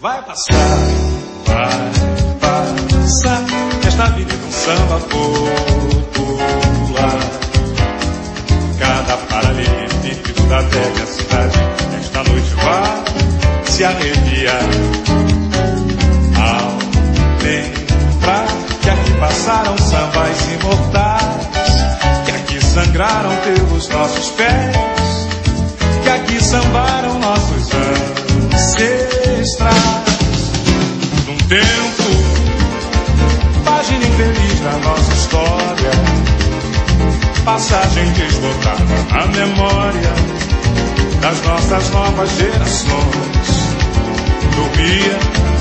Vai passar, vai passar esta vida de um samba popular. Cada paralelepípedo da velha cidade esta noite vai se arrepiar ao lembrar que aqui passaram sambas imortais, que aqui sangraram pelos nossos pés, que aqui sambaram nossos ancestrais. Num tempo, página infeliz da nossa história, passagem desbotada na memória das nossas novas gerações. Dormia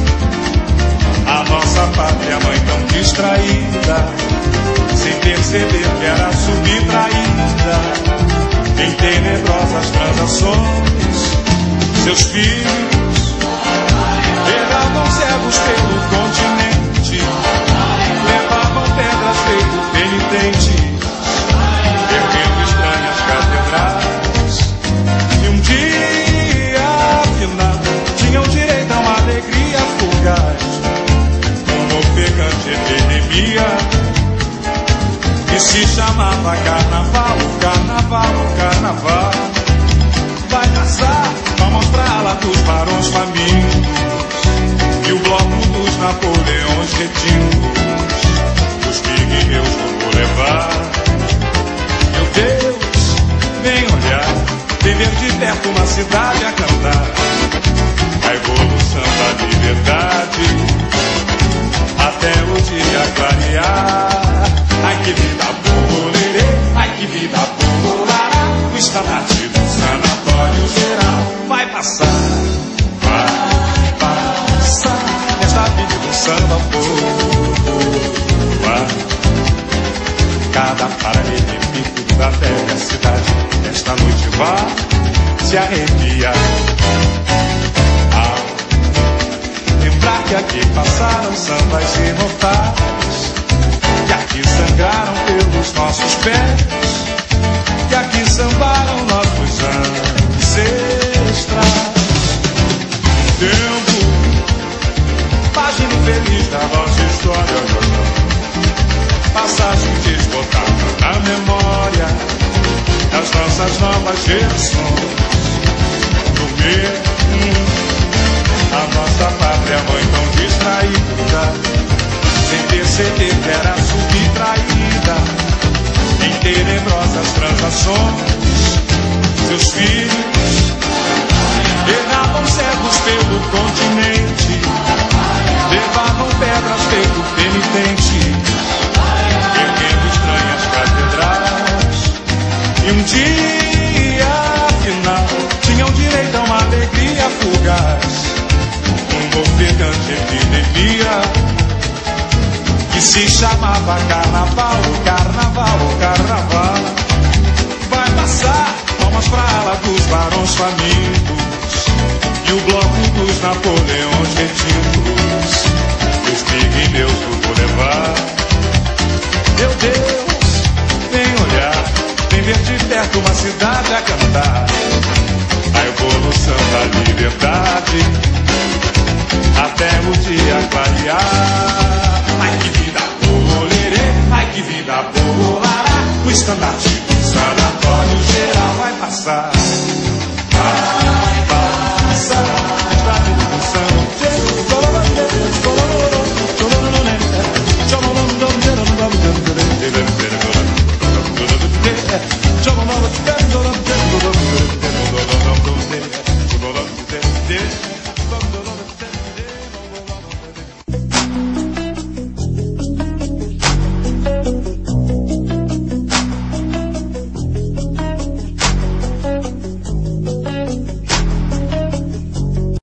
a nossa pátria mãe tão distraída, sem perceber que era subtraída em tenebrosas transações. Seus filhos erravam cegos pelo continente, levavam pedras feito penitentes, erguendo estranhas catedrais. E um dia, afinal, tinham direito a uma alegria fugaz, uma ofegante epidemia que se chamava carnaval. Carnaval, carnaval. Vai passar, vamos pra lá dos barões famintos e o bloco dos Napoleões retintos, dos pigmeus do Boulevard. Meu Deus, vem olhar, vem ver de perto uma cidade a cantar a evolução da liberdade até o dia clarear. Ai que vida boa, ai que vida boa, o estandarte do sanatório geral. Vai passar, vai passar esta vida do samba popular. Cada paralelepípedo da velha cidade esta noite vai se arrepiar ao lembrar que aqui passaram sambas imortais, que aqui sangraram pelos nossos pés, que aqui sambaram nossos ancestrais. Tempo, página infeliz da nossa história, passagem desbotada na memória das nossas novas gerações. Dormir a nossa pátria mãe tão distraída, sem perceber que era subtraída em tenebrosas transações. Seus filhos erravam cegos pelo continente, levavam pedras feito penitentes, erguendo estranhas catedrais. E um dia, afinal, tinham direito a uma alegria fugaz, uma ofegante epidemia que se chamava carnaval. Carnaval, carnaval. Vai passar, palmas pra ala dos barões famintos e o bloco dos Napoleões retintos, e os pigmeus do Boulevard. Meu Deus, vem olhar, vem ver de perto uma cidade a cantar